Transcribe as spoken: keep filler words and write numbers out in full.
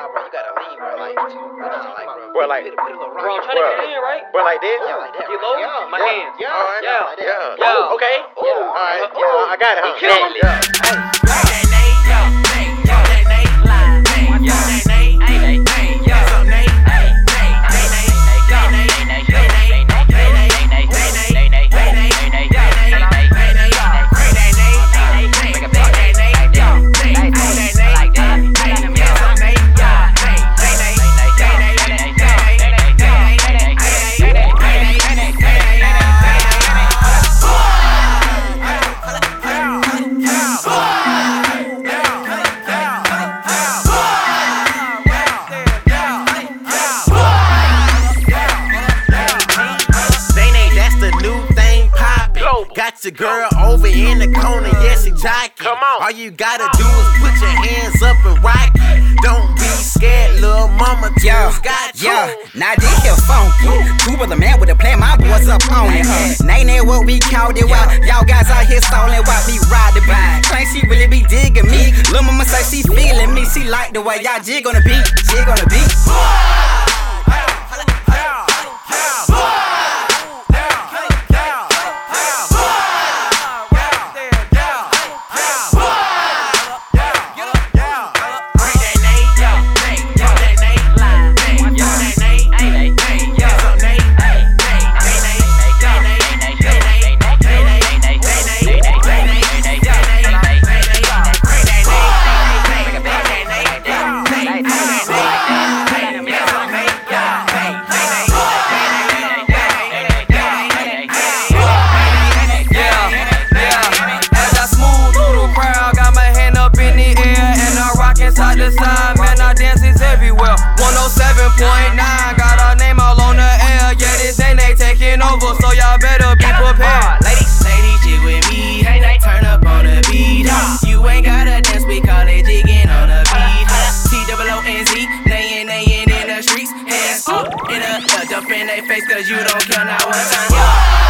bro, you gotta lean, bro, like, what you like, bro? Bro, like, put, put a little rock. Bro, I'm trying to get it in, right? Bro, like this? Yeah, like that. Get low? Yeah, My yeah, hands. Yeah, All right. yeah, Yeah. like that. Yeah. Yeah. Okay. Ooh. All right. Ooh. Yeah, I got it, huh? Exactly. Yeah. Got your girl over in the corner, yeah, she jockin'. Come on. All you gotta do is put your hands up and rock it. Don't be scared, little mama, Yo, got you. yo, now this here funky. Two brother man with a plan, my boys up on it. Uh, Name that what we called it. While y'all guys out here stalling while we ride the beat. Claim she really be digging me. Lil' mama say she feeling me. She like the way y'all jig on the beat, jig on the beat. Man, our dance is everywhere. one oh seven point nine, got our name all on the air. Yeah, this ain't they taking over, so y'all better be prepared. Ladies, ladies, jig with me. Turn up on the beat. You ain't gotta dance, we call it jigging on the beat. T O O N Z, nayin', nayin' in the streets. Hands up, in a, uh, jump in they face, cause you don't care now what time.